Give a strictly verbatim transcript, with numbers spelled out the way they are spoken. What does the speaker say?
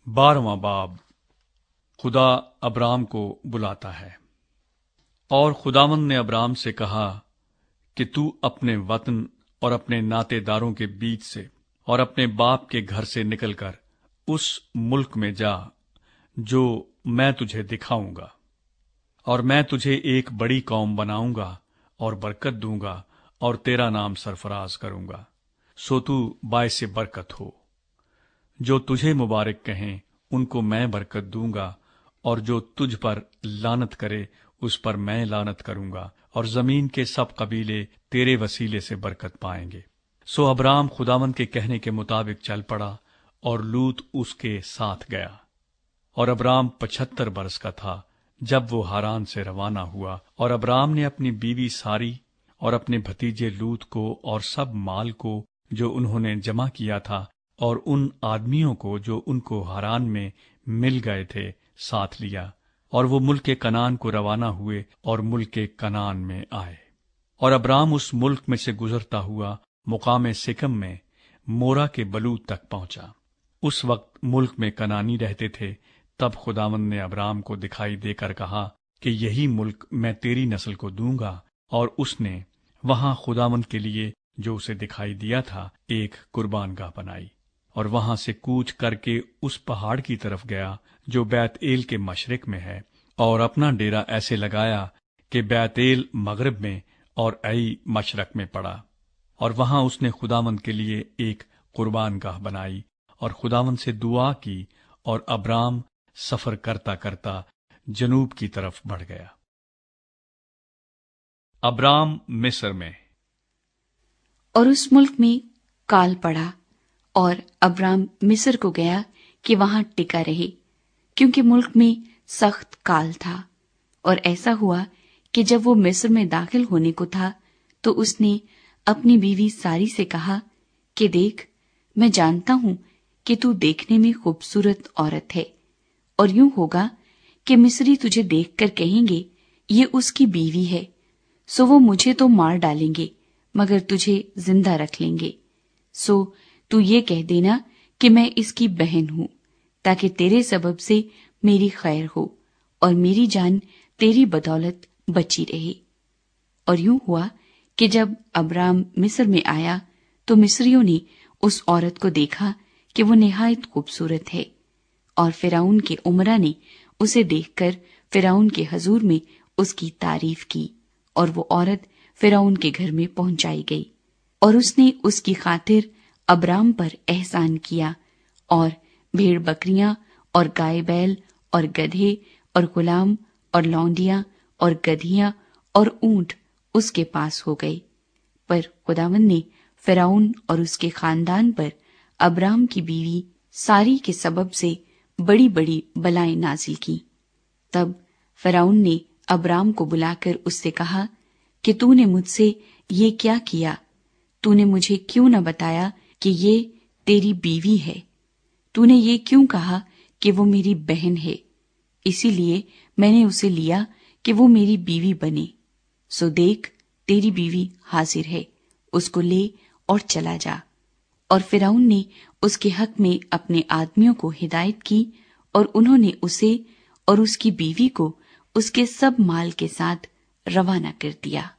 بارہواں باب خدا ابرام کو بلاتا ہے۔ اور خداوند نے ابرام سے کہا کہ تو اپنے وطن اور اپنے ناطے داروں کے بیچ سے اور اپنے باپ کے گھر سے نکل کر اس ملک میں جا جو میں تجھے دکھاؤں گا، اور میں تجھے ایک بڑی قوم بناؤں گا اور برکت دوں گا اور تیرا نام سرفراز کروں گا، سو تو باعث برکت ہو۔ جو تجھے مبارک کہیں ان کو میں برکت دوں گا، اور جو تجھ پر لعنت کرے اس پر میں لعنت کروں گا، اور زمین کے سب قبیلے تیرے وسیلے سے برکت پائیں گے۔ سو ابرام خداوند کے کہنے کے مطابق چل پڑا، اور لوط اس کے ساتھ گیا۔ اور ابرام پچھتر برس کا تھا جب وہ ہاران سے روانہ ہوا، اور ابرام نے اپنی بیوی ساری اور اپنے بھتیجے لوط کو اور سب مال کو جو انہوں نے جمع کیا تھا، اور ان آدمیوں کو جو ان کو ہاران میں مل گئے تھے ساتھ لیا، اور وہ ملک کنعان کو روانہ ہوئے اور ملک کنعان میں آئے۔ اور ابرام اس ملک میں سے گزرتا ہوا مقام سکم میں مورا کے بلوت تک پہنچا۔ اس وقت ملک میں کنعانی رہتے تھے۔ تب خداوند نے ابرام کو دکھائی دے کر کہا کہ یہی ملک میں تیری نسل کو دوں گا، اور اس نے وہاں خداوند کے لیے جو اسے دکھائی دیا تھا ایک قربان گاہ بنائی، اور وہاں سے کوچ کر کے اس پہاڑ کی طرف گیا جو بیت ایل کے مشرق میں ہے، اور اپنا ڈیرا ایسے لگایا کہ بیت ایل مغرب میں اور ای مشرق میں پڑا، اور وہاں اس نے خداوند کے لیے ایک قربان گاہ بنائی اور خداوند سے دعا کی، اور ابرام سفر کرتا کرتا جنوب کی طرف بڑھ گیا۔ ابرام مصر میں۔ اور اس ملک میں کال پڑا، اور ابرام مصر کو گیا کہ وہاں ٹکا رہے، کیونکہ ملک میں سخت کال تھا۔ اور ایسا ہوا کہ جب وہ مصر میں داخل ہونے کو تھا تو اس نے اپنی بیوی ساری سے کہا کہ دیکھ، میں جانتا ہوں کہ تو دیکھنے میں خوبصورت عورت ہے، اور یوں ہوگا کہ مصری تجھے دیکھ کر کہیں گے یہ اس کی بیوی ہے، سو وہ مجھے تو مار ڈالیں گے مگر تجھے زندہ رکھ لیں گے۔ سو تو یہ کہہ دینا کہ میں اس کی بہن ہوں، تاکہ تیرے سبب سے میری خیر ہو اور میری جان تیری بدولت بچی رہے۔ اور یوں ہوا کہ جب ابرام مصر میں آیا تو مصریوں نے اس عورت کو دیکھا کہ وہ نہایت خوبصورت ہے، اور فرعون کے امرا نے اسے دیکھ کر فرعون کے حضور میں اس کی تعریف کی، اور وہ عورت فرعون کے گھر میں پہنچائی گئی، اور اس نے اس کی خاطر ابرام پر احسان کیا، اور بھیڑ بکریاں اور گائے بیل اور گدھے اور غلام اور لونڈیاں اور گدھیاں اور اونٹ اس کے پاس ہو گئے۔ پر خداوند نے فرعون اور اس کے خاندان پر ابرام کی بیوی ساری کے سبب سے بڑی بڑی بلائیں نازل کی۔ تب فرعون نے ابرام کو بلا کر اس سے کہا کہ تو نے مجھ سے یہ کیا کیا؟ تو نے مجھے کیوں نہ بتایا کہ یہ تیری بیوی ہے؟ تو نے یہ کیوں کہا کہ وہ میری بہن ہے؟ اسی لیے میں نے اسے لیا کہ وہ میری بیوی بنے۔ سو دیکھ، تیری بیوی حاضر ہے، اس کو لے اور چلا جا۔ اور فرعون نے اس کے حق میں اپنے آدمیوں کو ہدایت کی، اور انہوں نے اسے اور اس کی بیوی کو اس کے سب مال کے ساتھ روانہ کر دیا۔